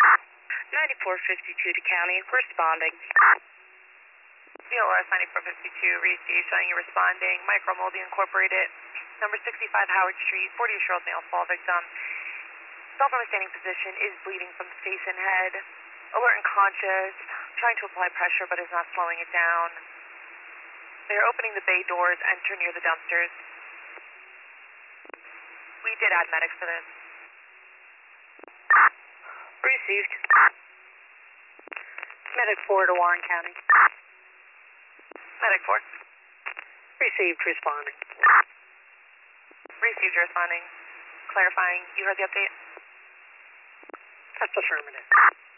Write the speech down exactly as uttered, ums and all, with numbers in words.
ninety-four fifty-two to county, responding. C L S ninety-four fifty-two, received, showing you responding. Micromolding Incorporated, number sixty-five Howard Street, forty-year-old male fall victim. Fell from a standing position, is bleeding from the face and head. Alert and conscious, trying to apply pressure but is not slowing it down. They are opening the bay doors, enter near the dumpsters. We did add medics for this. Received. Medic four to Warren County. Medic four. Received, responding. Received, responding. Clarifying, you heard the update? That's affirmative.